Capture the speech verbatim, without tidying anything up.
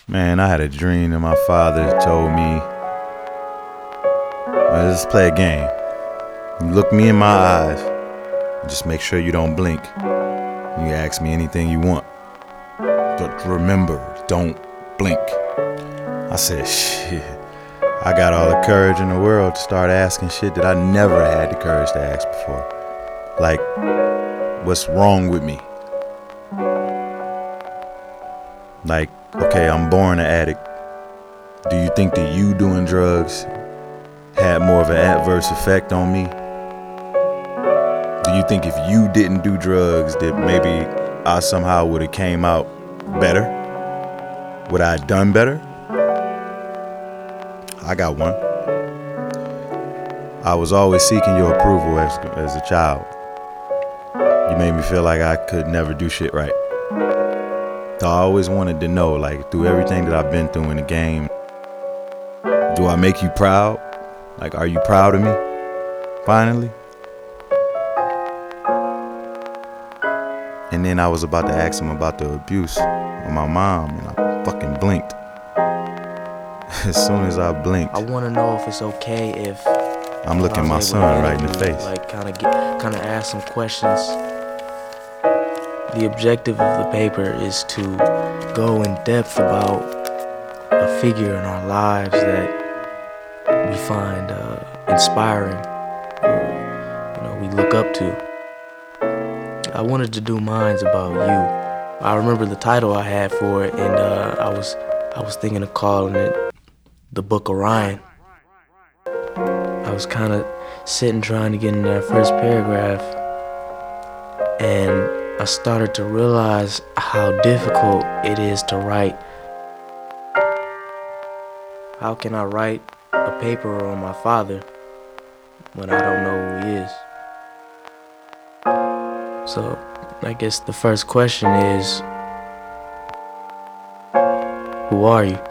Man, I had a dream that my father told me, let's play a game. You look me in my eyes, and just make sure you don't blink. You ask me anything you want. But remember, don't blink. I said, shit. I got all the courage in the world to start asking shit that I never had the courage to ask before. Like, what's wrong with me? Like, okay, I'm born an addict. Do you think that you doing drugs had more of an adverse effect on me? Do you think if you didn't do drugs that maybe I somehow would have came out better? Would I have done better? I got one. I was always seeking your approval as, as a child. You made me feel like I could never do shit right. So I always wanted to know, like, through everything that I've been through in the game, do I make you proud? Like, are you proud of me? Finally? And then I was about to ask him about the abuse of my mom, and I fucking blinked. As soon as I blinked, I want to know if it's okay if I'm looking my son right in the face. Like, kind of get, kind of ask some questions. The objective of the paper is to go in depth about a figure in our lives that we find uh, inspiring, or, you know, we look up to. I wanted to do mines about you. I remember the title I had for it, and uh, I was I was thinking of calling it The Book of Ryan. I was kind of sitting trying to get in that first paragraph, and I started to realize how difficult it is to write. How can I write a paper on my father when I don't know who he is? So I guess the first question is, who are you?